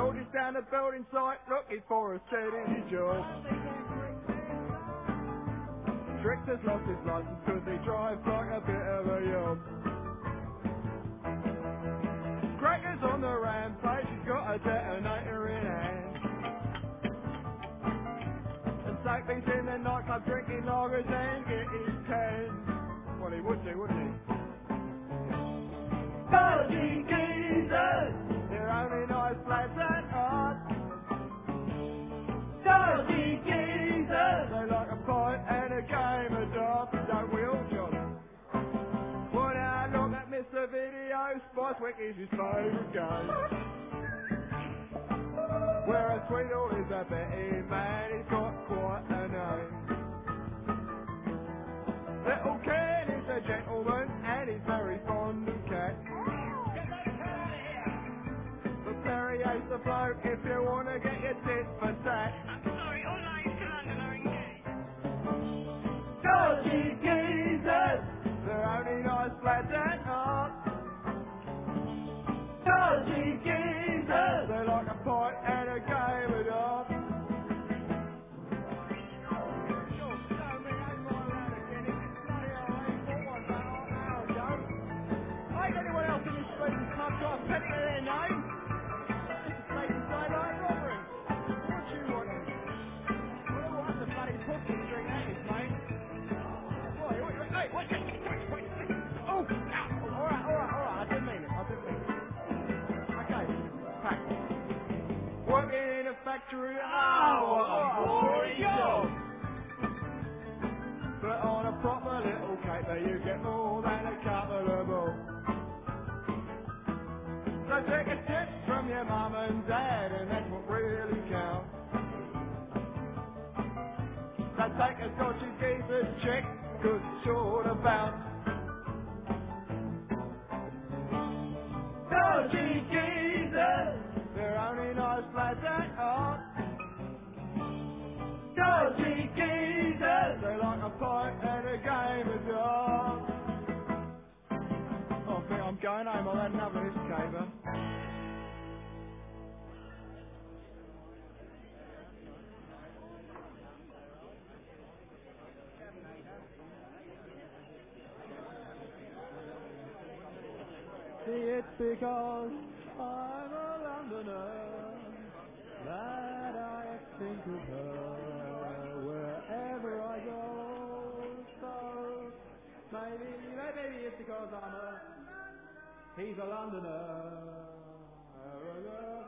Soldiers down the building site looking for a steady job. Tricked has lost his license because he drives like a bit of a yob. Cracker's on the rampage, he's got a detonator in hand. And Sackby's in the nightclub drinking lagers and getting cans. Well, he would do, wouldn't he? Dodgy geezers! They're only nice lads at heart. Dodgy geezers! They like a pint and a game of darts, don't we all, John? Well, now look at Mr. Video, Spice Wick is his favourite game. Whereas Tweedle is a betting man, he's got quite a name. Little Ken is a gentleman and he's very fond of cats. But Perrier's the bloke if you want to get your tits for tat. I'm sorry, all lines to London are engaged. Dodgy geezers, they're only nice lads at heart. Dodgy geezers, they like a pint and a game of darts. Ain't anyone else in this bloody club got a penny to their name? This is taking daylight robbery. What you want? Well, I'm the bloody pussy string that is, mate. Hey, wait. Oh, alright, I didn't mean it. Okay, pack. Working in a factory, what a boring job. But on a proper little caper you get more than a couple of balls. So take a tip from your mum and dad, and that's what really counts. So take a dodgy geezer's check, 'cause it's sure to bounce. Dodgy geezers, they're only nice lads at heart. Dodgy geezers, they like a pint and a game of darts. I think I'm going home, I've had enough of this caper. See, it's because I'm a Londoner that I think of her wherever I go. So maybe it's because he's a Londoner.